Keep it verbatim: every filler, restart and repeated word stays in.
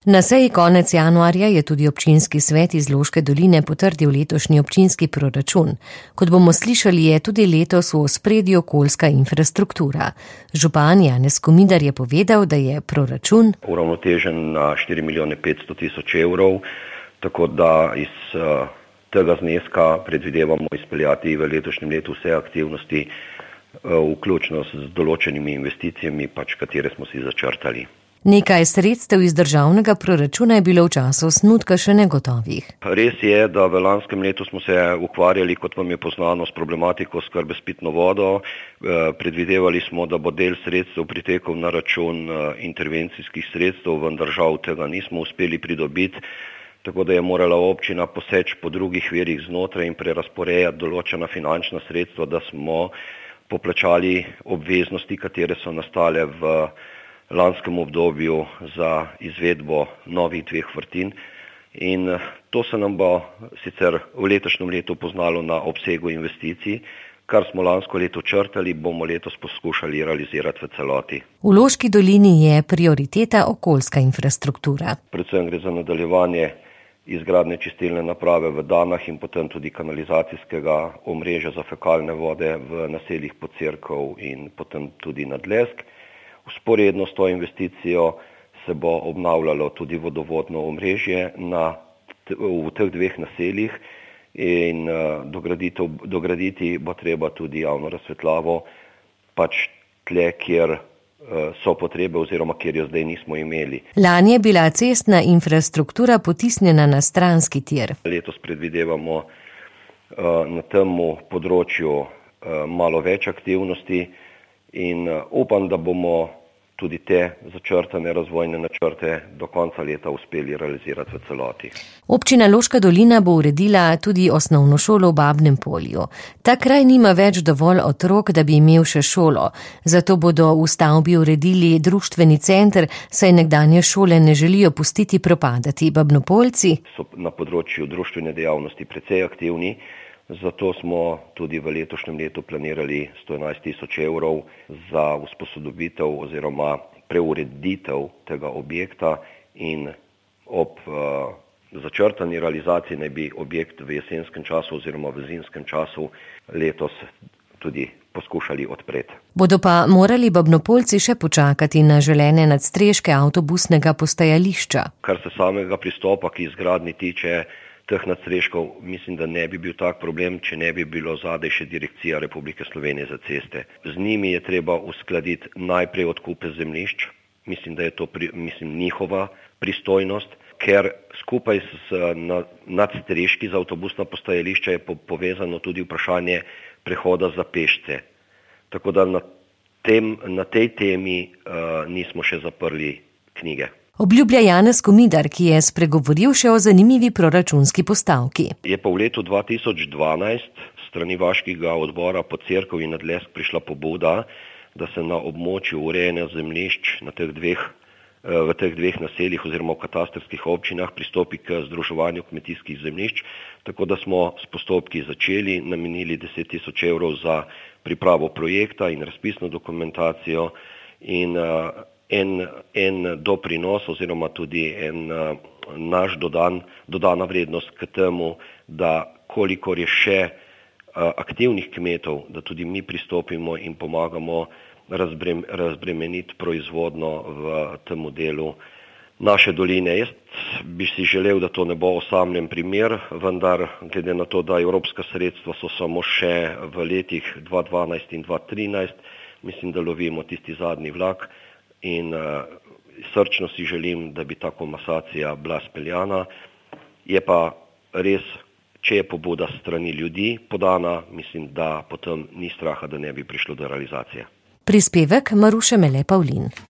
Na seji konec januarja je tudi občinski svet iz Loške doline potrdil letošnji občinski proračun. Kot bomo slišali, je tudi letos v ospredju okoljska infrastruktura. Župan Janez Komidar je povedal, da je proračun uravnotežen na štiri milijone petsto tisoč evrov, tako da iz uh, tega zneska predvidevamo izpeljati v letošnjem letu vse aktivnosti, uh, vključno z določenimi investicijami, pač katere smo si začrtali. Nekaj sredstev iz državnega proračuna je bilo v času osnutka še negotovih. Res je, da v lanskem letu smo se ukvarjali, kot vam je poznano, s problematiko oskrbe s pitno vodo. Predvidevali smo, da bo del sredstev pritekel na račun intervencijskih sredstev, vendar žal tega nismo uspeli pridobiti, tako da je morala občina poseči po drugih virih znotraj in prerazporejati določena finančna sredstva, da smo poplačali obveznosti, katere so nastale v lanskem obdobju za izvedbo novih dveh vrtin, in to se nam bo sicer v letošnjem letu poznalo na obsegu investicij. Kar smo lansko leto črtali, bomo letos poskušali realizirati v celoti. V Loški dolini je prioriteta okoljska infrastruktura. Predvsem gre za nadaljevanje izgradnje čistilne naprave v Danah in potem tudi kanalizacijskega omrežja za fekalne vode v naseljih Podcerkov in potem tudi Nadlesk. Vzporedno s to investicijo se bo obnavljalo tudi vodovodno omrežje na, v teh dveh naseljih in uh, dograditi bo treba tudi javno razsvetljavo, pač tle, kjer uh, so potrebe oziroma kjer jo zdaj nismo imeli. Lani je bila cestna infrastruktura potisnjena na stranski tir. Letos predvidevamo uh, na tem področju uh, malo več aktivnosti in uh, upam, da bomo tudi te začrtane razvojne načrte do konca leta uspeli realizirati v celoti. Občina Loška dolina bo uredila tudi osnovno šolo v Babnem Polju. Ta kraj nima več dovolj otrok, da bi imel še šolo. Zato bodo v stavbi uredili društveni center, saj nekdanje šole ne želijo pustiti propadati. Babnopoljci so na področju društvene dejavnosti precej aktivni, zato smo tudi v letošnjem letu planirali sto enajst tisoč evrov za usposodobitev oziroma preureditev tega objekta in ob uh, začrtani realizaciji naj bi objekt v jesenskem času oziroma v zimskem času letos tudi poskušali odpreti. Bodo pa morali Babnopoljci še počakati na želene nadstreške avtobusnega postajališča. Kar se samega pristopa k izgradnji tiče, teh nadstreškov mislim, da ne bi bil tak problem, če ne bi bilo zadaj še Direkcija Republike Slovenije za ceste. Z njimi je treba uskladiti najprej odkupe zemljišč, mislim, da je to pri, mislim, njihova pristojnost, ker skupaj s nadstreški za avtobusna postajališča je po, povezano tudi vprašanje prehoda za pešce. Tako da na, tem, na tej temi uh, nismo še zaprli knjige. Obljublja Janez Komidar, ki je spregovoril še o zanimivi proračunski postavki. Je pa v letu dva tisoč dvanajst strani vaškega odbora Podcerkov in Nadlesk prišla pobuda, da se na območju urejanja zemljišč na teh dveh, v teh dveh naseljih oziroma v katastrskih občinah pristopi k združevanju kmetijskih zemljišč, tako da smo s postopki začeli, namenili deset tisoč evrov za pripravo projekta in razpisno dokumentacijo in uh, En, en doprinos oziroma tudi en uh, naš dodan, dodana vrednost k temu, da kolikor je še uh, aktivnih kmetov, da tudi mi pristopimo in pomagamo razbrem, razbremeniti proizvodno v tem delu naše doline. Jaz bi si želel, da to ne bo osamljen primer, vendar glede na to, da evropska sredstva so samo še v letih dva tisoč dvanajst in dva tisoč trinajst, mislim, da lovimo tisti zadnji vlak. In uh, srčno si želim, da bi ta komasacija bila speljana. Je pa res, če je pobuda strani ljudi podana, mislim, da potem ni straha, da ne bi prišlo do realizacije. Prispevek Maruše Mele Pavlin.